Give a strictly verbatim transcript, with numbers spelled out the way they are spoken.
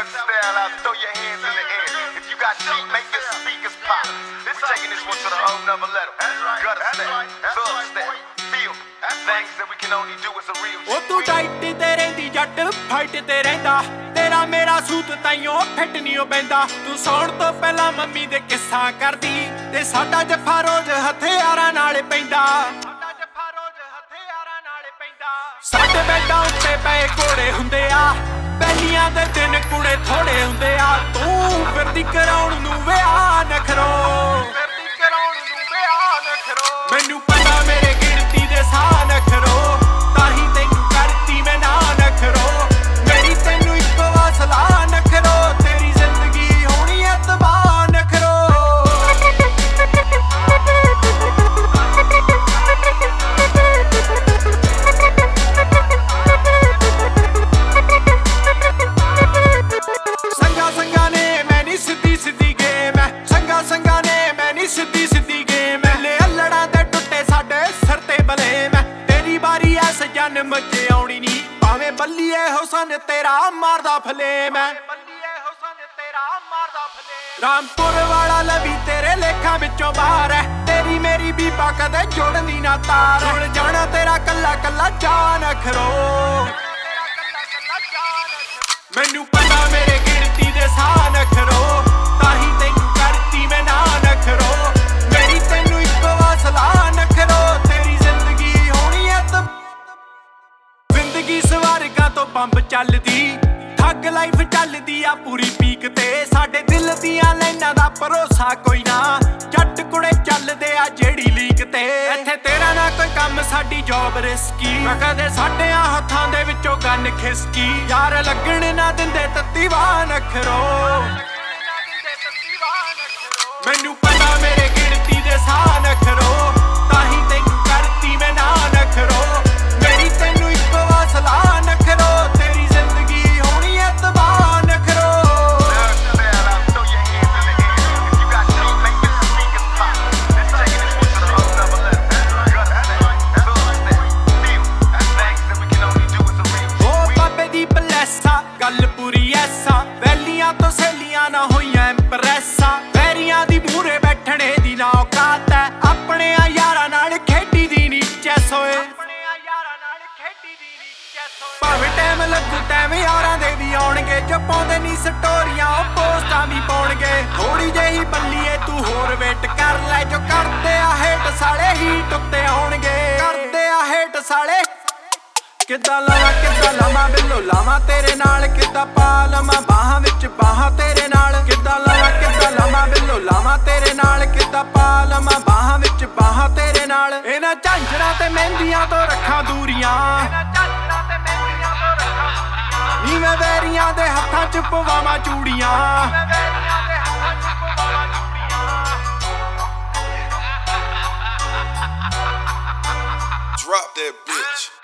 Thug style out, throw your hands in the air. If you got feet, make your speakers pop. We're taking this one to the whole nother level. Gutter style, thug style, feel things that we can only do as a real G. ਉਹ ਤੂੰ diet ਤੇ ਰਹਿੰਦੀ ਜੱਟ fight ਤੇ ਰਹਿੰਦਾ ਤੇਰਾ ਮੇਰਾ ਸੂਤ ਤਾਈਓ ਫਿੱਟ ਨਹੀਂ ਉਹ ਬੈਂਦਾ ਤੂੰ ਸੌਣ ਤੋਂ ਪਹਿਲਾਂ ਮੰਮੀ ਦੇ ਕਿੱਸਾ ਕਰਦੀ ਤੇ ਸਾਡਾ ਜੱਫਾ ਰੋਜ਼ ਹਥਿਆਰਾਂ ਨਾਲ ਪੈਂਦਾ ਸਾਡਾ ਜੱਫਾ ਰੋਜ਼ ਹਥਿਆਰਾਂ ਨਾਲ ਪੈਂਦਾ ਸਾਡੇ ਬੈਡਾਂ ਉੱਤੇ ਪਏ ਘੋੜੇ ਹੁੰਦੇ ਆ ਪਹਿਲੀਆਂ ਦੇ ਦਿਨ ਕੁੜੇ ਥੋੜੇ ਹੁੰਦੇ ਆ ਤੂੰ ਫਿਰਦੀ ਕਰਾਉਣ ਨੂੰ ਵਿਆਹ ਨਖਰੋ ਫਿਰਦੀ ਕਰਾਉਣ ਨੂੰ ਵਿਆਹ ਨਖਰੋ ਮੈਨੂੰ ਪਤਾ ਮੇਰੇ ਗਿਣਤੀ ਦੇ ਸਾਹ ਨਖਰੋ ਤਾਹੀਂ ਤੈਨੂੰ ਕਰਤੀ ਮੈਂ ਨਾ ਨਖਰੋ ਮੇਰੀ ਤੈਨੂੰ ਇੱਕੋ ਵਾਸਲਾ ਨਖਰੋ ਤੇਰੀ ਜ਼ਿੰਦਗੀ ਹੋਣੀ ਐ ਤਬਾਹ ਨਖਰੋ ਸੰਗਾ ਸੰਗਾ ਨੇ ਮੈਂ ਨੀ ਸਿੱਧੀ ਸਿੱਧੀ ਗੇਮ ਐ ਸੰਗਾ ਸੰਗਾ ਨੇ ਮੈਂ ਨੀ ਸਿੱਧੀ ਸਿੱਧੀ ਗੇਮ ਐ ਲੈ ਅਲੜਾਂ ਦੇ ਟੁੱਟੇ ਸਾਡੇ ਸਿਰ ਤੇ ਬਲੇਮ ਐ ਤੇਰੀ ਵਾਰੀ ਐ ਸਜਨ ਮੱਚੇ ਆਉਣੀ ਨੀ ਭਾਵੇਂ ਬੱਲੀਏ ਹੁਸਨ ਤੇਰਾ ਮਾਰਦਾ ਫਲੇਮ ਐ ਬੱਲੀਏ ਹੁਸਨ ਤੇਰਾ ਮਾਰਦਾ ਫਲੇਮ ਰਾਮਪੁਰ ਵਾਲਾ ਲਵੀ ਤੇਰੇ ਲੇਖਾਂ ਵਿੱਚੋਂ ਬਾਹਰ ਐ ਤੇਰੀ ਮੇਰੀ ਬੀਬਾ ਕਦੇ ਜੋੜਨੀ ਨਾ ਤਾਰ ਜੁੜ ਜਾਣਾ ਤੇਰਾ ਕੱਲਾ ਕੱਲਾ ਜਾਨ ਅਖਰੋ ਮੈਨੂੰ ਪਤਾ ਮੇਰੇ ਗਿਣਤੀ ਦੇ ਸਾਹ ਨਖਰੋ ਤਾਹੀਂ ਤੈਨੂੰ ਕਰਤੀ ਮੈਂ ਨਾ ਨਖਰੋ ਮੇਰੀ ਤੈਨੂੰ ਇੱਕ ਵਾਸਲਾ ਨਖਰੋ ਤੇਰੀ ਜ਼ਿੰਦਗੀ ਹੋਣੀ ਐ ਤ ਜ਼ਿੰਦਗੀ ਸਵਾਰਗਾ ਤੋਂ ਬੰਬ ਚੱਲਦੀ ਠੱਗ ਲਾਈਫ ਚੱਲਦੀ ਆ ਪੂਰੀ ਪੀਕ ਤੇ ਸਾਡੇ ਦਿਲ ਦੀਆਂ ਲਾਈਨਾਂ ਦਾ ਭਰੋਸਾ ਕੋਈ ਨਾ ਜੱਟ ਕੁੜੇ ਚੱਲਦੇ ਆ ਜਿਹੜੀ ਲੀਕ ਤੇ ਇੱਥੇ ਤੇਰਾ ਨਾ ਕੋਈ ਕੰਮ ਸਾਡੀ ਜੌਬ ਰਿਸਕੀ ਮੈਂ ਕਦੇ ਸਾਡੇ ਹੱਥਾਂ ਦੇ ਵਿੱਚੋਂ ਗੰਨ ਖਿਸਕੀ ਯਾਰ ਲੱਗਣ ਨਾ ਦਿੰਦੇ ਤੱਤੀ ਵਾਹ ਨਖਰੋ ਮੈਨੂੰ ਪਤਾ ਮੇਰੇ ਗਿਣਤੀ ਦੇ ਸਾਹ ਨਖਰੋ ਤਾਹੀਂ ਤੈਨੂੰ ਕਰਤੀ ਮੈਂ ਨਾ ਨਖਰੋ ਮੇਰੀ ਤੈਨੂੰ ਇੱਕ ਵਾਸਲਾ ਨਖਰੋ ਤੇਰੀ ਜ਼ਿੰਦਗੀ ਹੋਣੀ ਐ ਤਬਾਹ ਨਖਰੋ ਗੱਲ ਪੂਰੀ ਐਸਾ ਵੈਲੀਆਂ ਤੋਂ ਸਹੇਲੀਆਂ ਨਾ ਹੋਈਆਂ ਇੰਪ੍ਰੈਸਾਂ ਵੈਰੀਆਂ ਦੀ ਮੂਹਰੇ ਬੈਠਣੇ ਦੀ ਨਾ ਔਕਾਤ ਐ ਆਪਣੇ ਆ ਯਾਰਾਂ ਨਾਲ ਖੇਡੀ ਦੀ ਨੀ ਚੈਸ ਹੋਏ ਆਪਣੇ ਆ ਯਾਰਾਂ ਨਾਲ ਖੇਡੀ ਦੀ ਨੀ ਚੈਸ ਹੋਏ ਭਾਵੇਂ ਟਾਈਮ ਲੱਗੂ ਤੈਵੇਂ ਯਾਰਾਂ ਦੇ ਵੀ ਆਉਣਗੇ ਜੋ ਪਾਉਂਦੇ ਨੀ ਸਟੋਰੀਆਂ ਉਹ ਪੋਸਟਾਂ ਵੀ ਪਾਉਣਗੇ ਥੋੜੀ ਜਿਹੀ ਬੱਲੀਏ ਤੂੰ ਹੋਰ ਵੇਟ ਕਰ ਲੈ ਜੋ ਕਰਦੇ ਆ ਹੇਟ ਸਾਲੇ ਹੀ ਟੁੱਟੇ ਆਉਣਗੇ ਕਰਦੇ ਆ ਹੇਟ ਸਾਲੇ ਕਿੱਦਾਂ ਲਾਵਾਂ ਕਿੱਦਾਂ ਲਾਵਾਂ ਬਿੱਲੋ ਲਾਵਾਂ ਤੇਰੇ ਨਾਲ ਕਿੱਦਾਂ ਪਾ ਲਵਾਂ ਬਾਹਾਂ ਵਿੱਚ ਬਾਹਾਂ ਤੇਰੇ ਨਾਲ ਕਿੱਦਾਂ ਲਾਵਾਂ ਕਿੱਦਾਂ ਲਾਵਾਂ ਬਿੱਲੋ ਲਾਵਾਂ ਤੇਰੇ ਨਾਲ ਕਿੱਦਾਂ ਪਾ ਲਵਾਂ ਬਾਹਾਂ ਵਿੱਚ ਬਾਹਾਂ ਤੇਰੇ ਨਾਲ ਇਹਨਾਂ ਝਾਂਜਰਾਂ ਤੇ ਮਹਿੰਦੀਆਂ ਤੋਂ ਰੱਖਾਂ ਦੂਰੀਆਂ ਇਹਨਾਂ ਝਾਂਜਰਾਂ ਤੇ ਮਹਿੰਦੀਆਂ ਤੋਂ ਰੱਖਾਂ ਦੂਰੀਆਂ ਨੀ ਮੈਂ ਵੈਰੀਆਂ ਦੇ ਹੱਥਾਂ 'ਚ ਪਵਾਵਾਂ ਚੂੜੀਆਂ ਮੈਂ ਵੈਰੀਆਂ ਦੇ ਹੱਥਾਂ 'ਚ ਪਵਾਵਾਂ ਚੂੜੀਆਂ Drop that bitch.